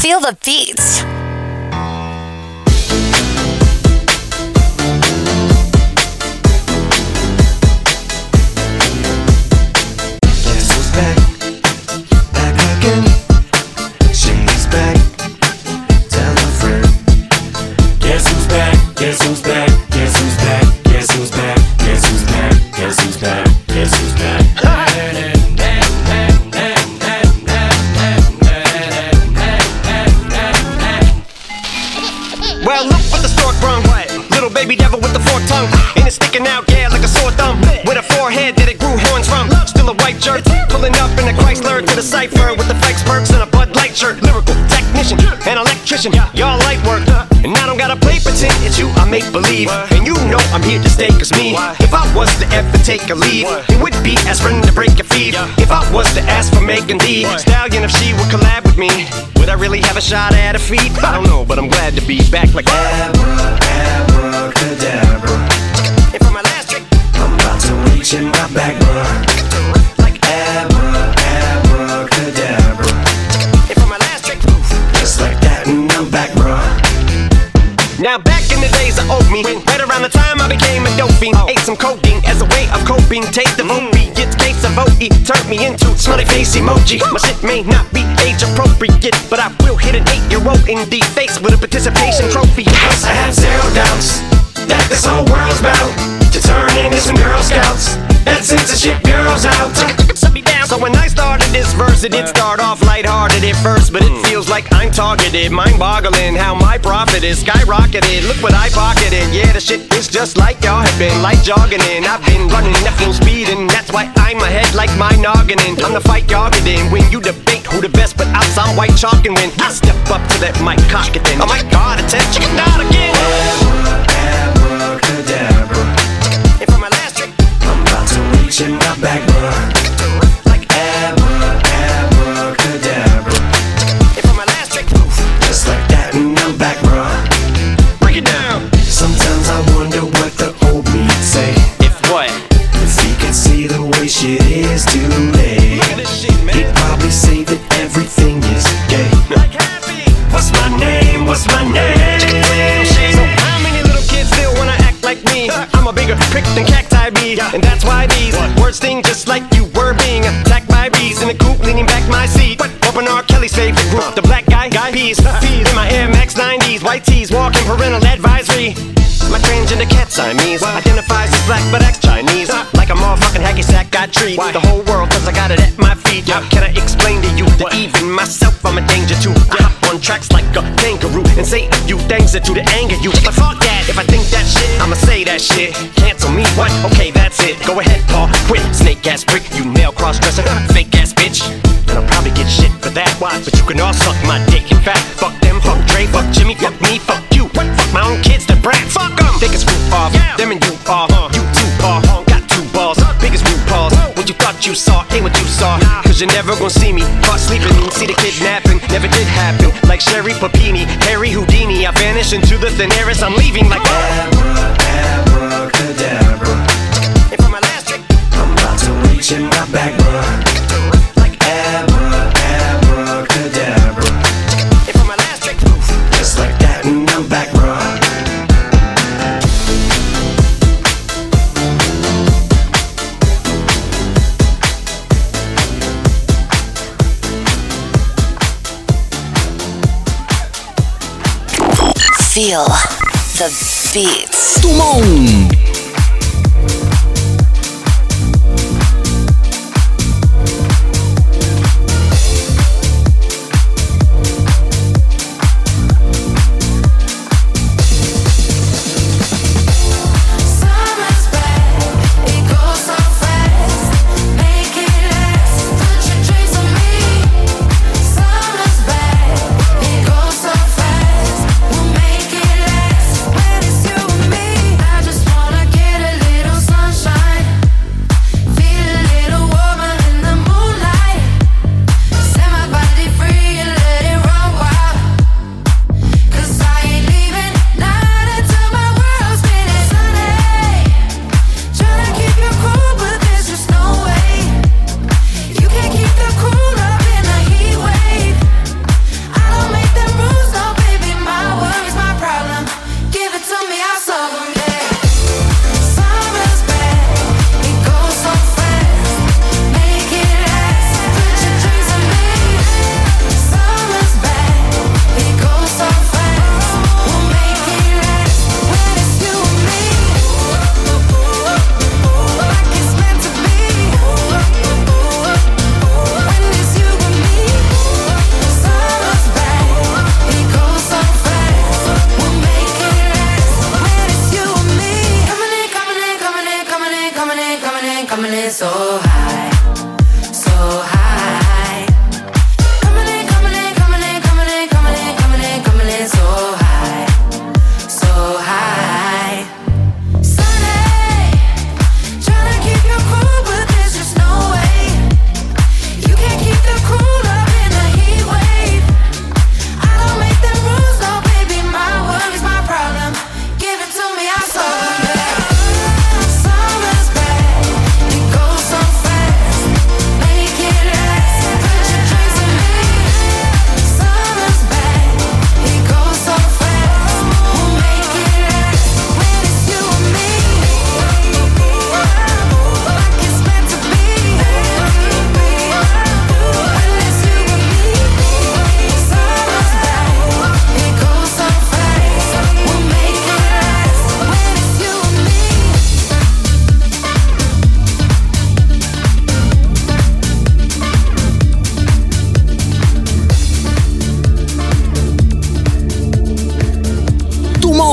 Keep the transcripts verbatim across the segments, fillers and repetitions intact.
Feel the beats. Guess who's back? Back again. She's back. Tell a friend. Guess who's back? Guess who's back? Guess who's back? Guess who's back? Guess who's back? Guess who's back? Guess who's back? Well, look what the stork brung. Little baby devil with the forked tongue. And it's sticking out, yeah, like a sore thumb. With a forehead that it grew horns from. Still a white jerk. Pulling up in a Chrysler to the cipher with the Fikes perks and a Bud Light shirt. Lyrical technician, an electrician. Y'all light work. And I don't gotta play pretend. It's you I make believe. And you know I'm here to stay, cause me, if I was to ever take a leave, it would be aspirin to break a fever. If I was to ask for Megan Thee Stallion, if she would collab with me, would I really have a shot at a feat? I don't know, but I'm glad to be back like Abra, abracadabra. And for my last trick, I'm about to reach in my back, bruh. like Abra, abracadabra. and for my last trick, Just like that, and I'm back, bruh. now back in the days of oat meat, right around the time I became a dope fiend, ate some codeine as a way of coping. Take the movie, it's case of O E, turned me into smiley face emoji. My shit may not be age appropriate, but I will hit an eight-year-old in the face with a participation trophy. Cause I have zero doubts that this whole world's bound to turn into some Girl Scouts. That censorship bureau's out. Shut me down. So when I started this verse, it did start off lighthearted at first, but it feels like I'm targeted. Mind-boggling how my profit is skyrocketed. Look what I pocketed. Yeah, the shit is just like y'all have been, like jogging in. I've been running at full speed, and that's why I'm ahead like my noggin in. I'm the fight y'all get in when you debate who the best, but I sound white chalk, and when I step up to that mic, cock it then. Oh my God, attention, chicken out again. Abra, abracadabra. And for my last trick, I'm about to reach in my back, bruh. like Abra, abracadabra. and for my last trick, Just like that, and I'm back, bruh. break it down. Sometimes I wonder what the old me'd say If what? if he could see the way shit is today. Look at this shit, man. He'd probably say that everything is gay. Like happy. What's my name? What's my name? So how many little kids still wanna act like me? I'm a bigger prick than cacti bee, and that's why these words sting just like you were being attacked by bees in the coop, leaning back my seat. Open R. Kelly's favorite group, the black guy, guy peas, in my Air Max nineties, white tees, walking parental advisory. My transgender cat Siamese identifies as black but acts Chinese. Like a motherfucking hacky sack, got treat the whole world cause I got it at my feet. How can I explain to you that even myself I'm a danger to? I hop on tracks like a kangaroo and say a few things that do to anger you. But fuck that, if I think that shit, I'ma say that shit. Cancel me, what? Okay, that's it. Go ahead, Paul, quit. Snake ass prick, you male cross-dresser, fake ass bitch. And I'll probably get shit for that. Why? But you can all suck my dick. In fact, fuck them, fuck Dre, fuck Jimmy, fuck me, fuck you. Fuck my own kids, they're brats. Fuck them. They can screw off. Them and you are. You two are. Got two balls. Biggest blue paws. What you thought you saw ain't what you saw. Cause you're never gonna see me caught sleeping. See the kidnapping. Never did happen. Like Sherry Papini, Harry Houdini. I vanish into the thin air as I'm leaving like Abra, abracadabra. And for my last trick, I'm about to reach in my back, bruh. like Abra, abracadabra. and for my last trick, Just like that, and I'm back, bruh. Feel the beats. Tout le monde. When it's you and me, I just want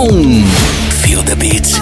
Moon. Feel the beats.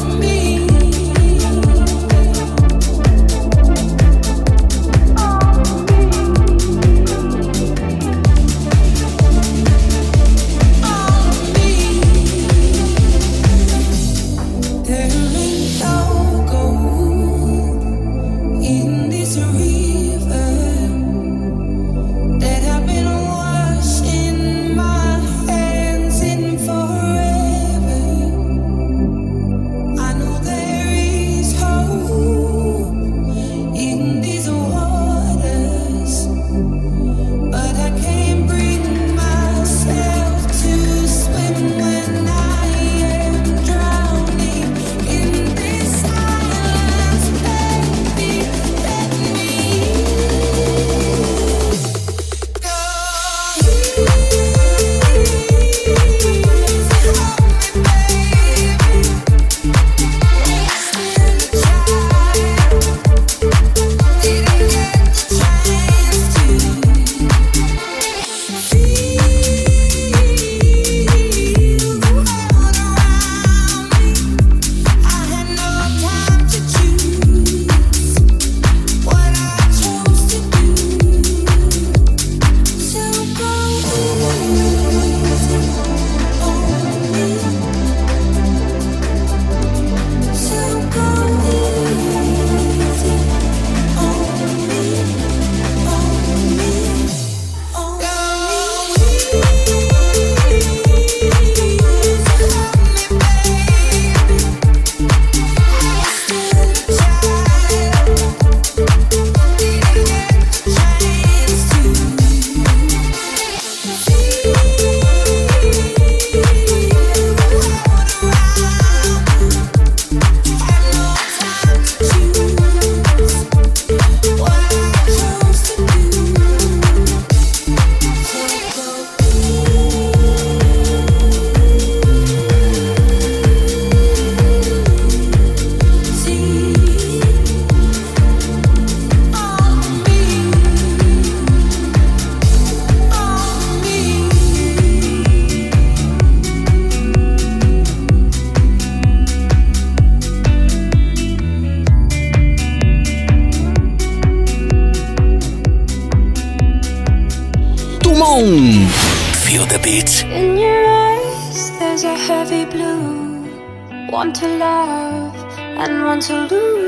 Feel the beats. In your eyes, there's a heavy blue. One to love and one to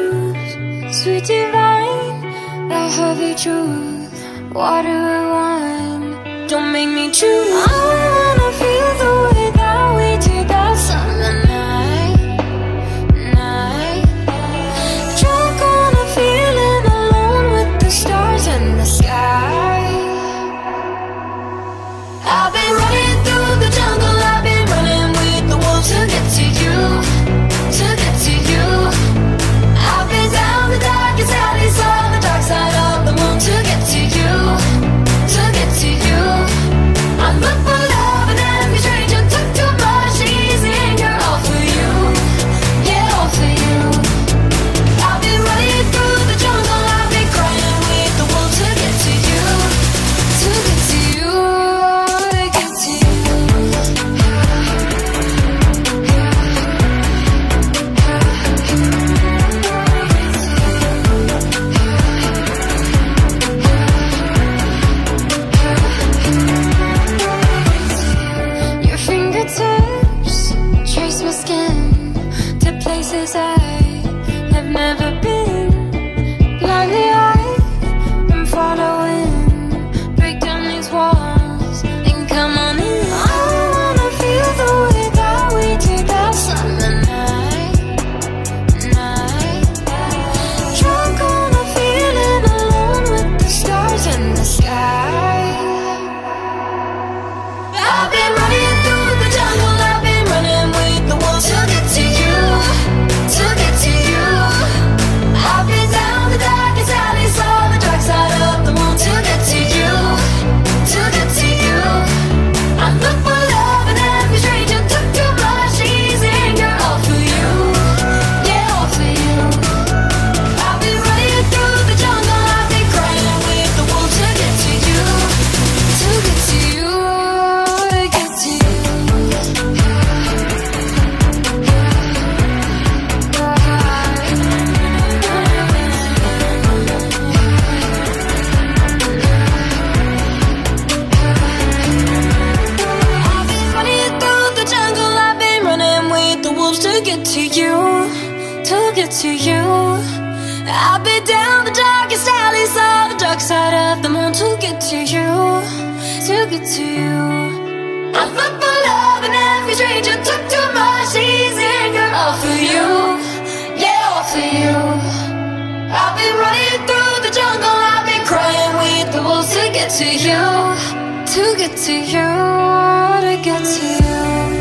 lose. Sweet divine, the heavy truth. Water or wine, don't make me choose. I wanna feel the way that we did that summer night, night. Drunk on a feeling alone with the stars in the sky. I've been running through the jungle, I've been running with the wolves to get to you, to get to you. I've been down the darkest alleys on the dark side of the moon to get to you, to get to you. I look for love and every stranger took too much easy anger, all for you, yeah, all for you. I've been running through the jungle, I've been crying with the wolves to get to you, to get to you. I have never been. Blindly I am following. Break down these walls and come on in. I wanna feel the way that we did that summer night, night. Drunk on a feeling alone with the stars in the sky. I've been running through the jungle, I've been running with the wolves to get to you, to get to you. I've been down the darkest alleys on the dark side of the moon to get to you, to get to you. I look for love and every stranger took too much easy anger, all for you, yeah, all for you. I've been running through the jungle, I've been crying with the wolves to get to you, to get to you, to get to to get to you, to get to you. I'll be down the darkest alleys of the dark side of the moon to get to you, to get to you. I'm full for love and every stranger took too much easy anger. All for you, yeah, all for you. I've been running through the jungle, I've been crying with the wolves to get to you, to get to you, to get to you.